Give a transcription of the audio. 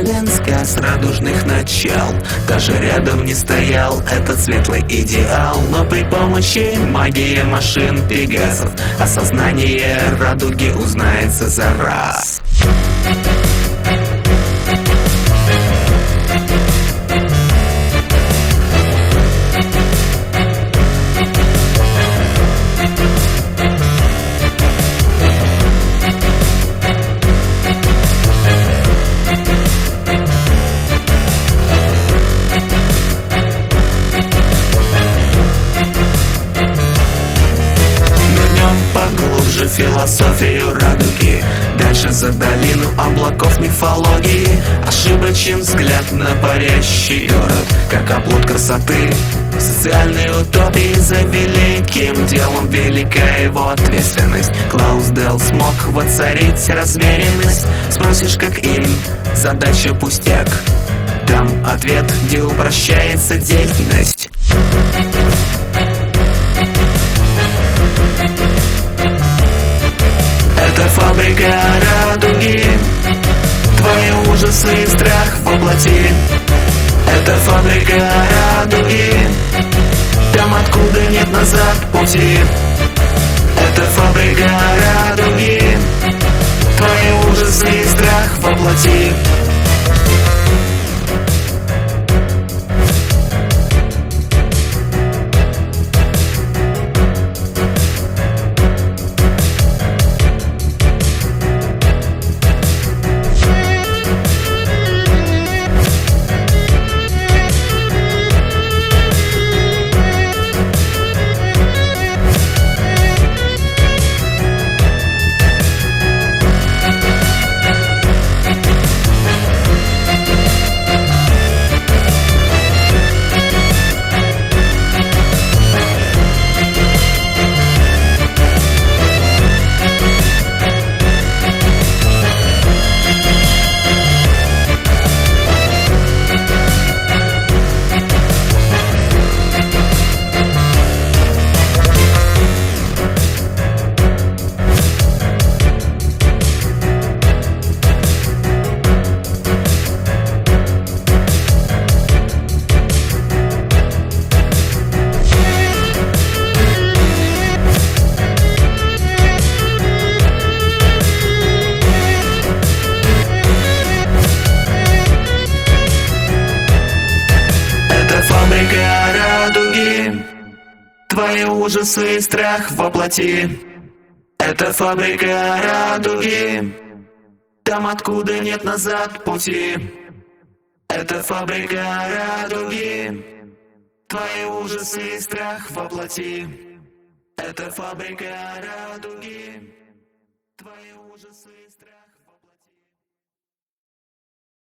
полен сказ радужных начал. Даже рядом не стоял этот светлый идеал. Но при помощи магии машин Пегасов осознание радуги узнается за раз. Поглубже философию радуги, дальше за долину облаков мифологии. Ошибочен взгляд на парящий город, как оплот красоты социальной утопии. За великим делом велика его ответственность. Клаусдейл смог воцарить размеренность. Спросишь, как им, задача пустяк. Дам ответ, где упрощается деятельность. Это фабрика радуги, твои ужасы и страх воплоти. Это фабрика радуги, там откуда нет назад пути. Это фабрика радуги, твои ужасы и страх воплоти. Фабрика радуги, твои ужасы и страх воплоти. Это фабрика радуги, там откуда нет назад пути. Это фабрика радуги, твои ужасы и страх воплоти. Это фабрика радуги, твои ужасы и страх.